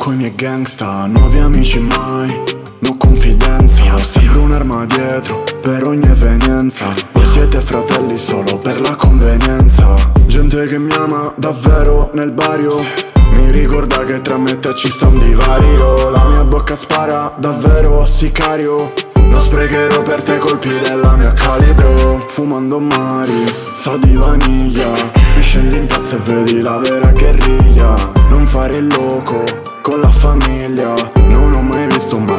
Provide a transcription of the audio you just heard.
coi miei gangsta, nuovi amici mai, no confidenza. Ho sempre un'arma dietro per ogni evenienza. Voi siete fratelli solo per la convenienza. Gente che mi ama davvero nel barrio, mi ricorda che tra me e te ci sta un divario. La mia bocca spara davvero sicario, non sprecherò per te colpi della mia calibro. Fumando mari, sa di vaniglia, mi scendi in piazza e vedi la vera guerriglia. Non fare il loco con la famiglia, non ho mai visto mai